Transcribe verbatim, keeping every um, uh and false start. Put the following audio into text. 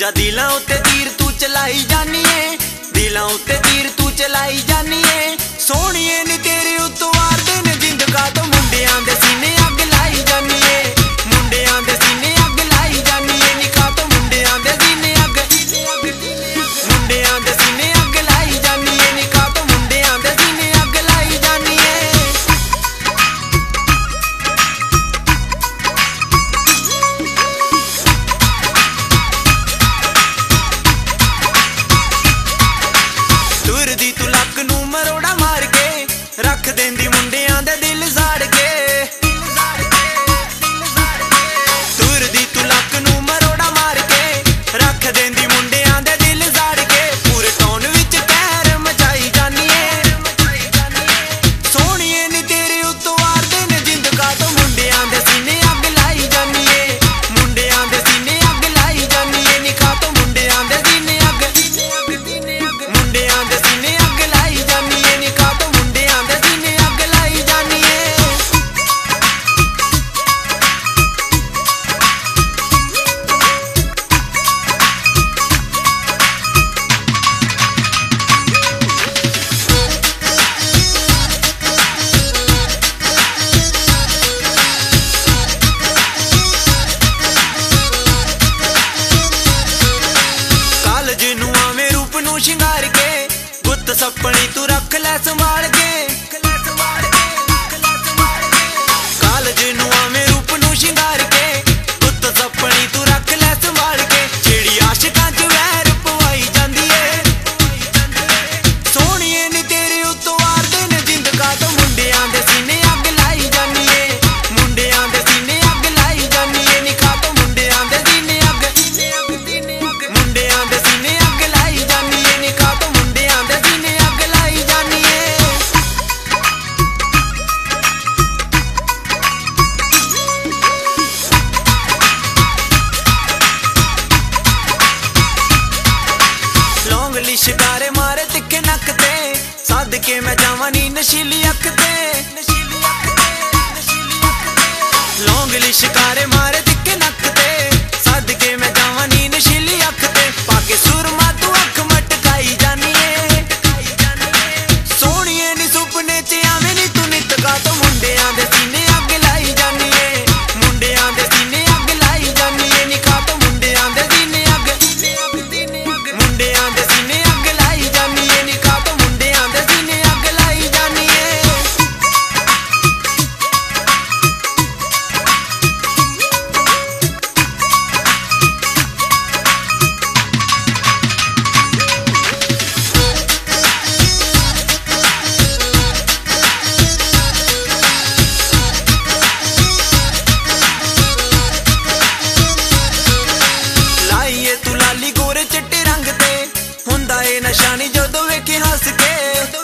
दूजा दिलां उत्ते तीर तू चलाई जानी है, दिलां उत्ते तीर तू चलाई जानी है। सोहणिए नी तेरे उत्तों वारदे ने जिंद का तो मुंडियां दे सीने अग लाई जानी है, मुंडियां दे सीने अग लाई जानी है। नी का तो मुंडियां दे सीने अग, मुंडियां दे सीने अग लाई जानी है। नी का तो मुंडियां दे सीने अग लाई जानी है। तुरदी तू लक नू मरोड़ा मार के रख देंदी मुंडियां दे दिल साड़ के, तुरदी तू लक नू मरोड़ा मार के रख देंदी मुंडियां दे दिल साड़ के। पूरे टौन विच कहर मचाई जानी है, सोहणिए नी तेरे उत्तों वारदे ने जिंद का तो मुंडियां दे सीने अग लाई जानी है, मुंडियां दे सीने अग लाई जानी है। नी का तो मुंडियां दे सीने अग, मुंडियां दे सीने अग लाई जानी है। नी का तो मुंडियां दे सीने अग लाई जानी है। कालज नू आवें रूप नू शिंगार के, गुत्त सपनी तू रख लै संभाल के। कालज नू आवें रूप नू शिंगार के, गुत्त सपनी तू रख लै संभाल के। जेड़ी आशिकां च वैर पवाई जांदी है, सोहणिए नी तेरे उत्तों वारदे ने जिंद का तो मुंडियां दे सीने अग लाई जानी है, मुंडियां दे सीने अग लाई जानी है। नी का तो मुंडियां दे सीने अग, मुंडियां दे सीने अग लाई जानी है। नी का तो मुंडियां दे सीने अग लाई जानी है। लौंग लिशकारे मारे तिखे नक ते, सद के मैं जावां नी नशीली अख ते। लौंग लिशकारे मारे तिखे नक ते, सद के मैं जावां नी नशीली अख ते। पाके सुरमा तू अख मटकाई जानी है, सोहणिए नी सुपने च आवें नी तू नित का तो मुंडियां दे सीने अग लाई जानी है, मुंडियां दे सीने अग लाई जानी है। नी का तो मुंडियां दे सीने अग, मुंडियां दे सीने अग लाई जानी है। नी का तो मुंडियां दे सीने अग लाई जानी है। लाइए तू लाली गोरे चिट्टे रंग ते, हुंदा ए नशानी जदों वेखे हस के।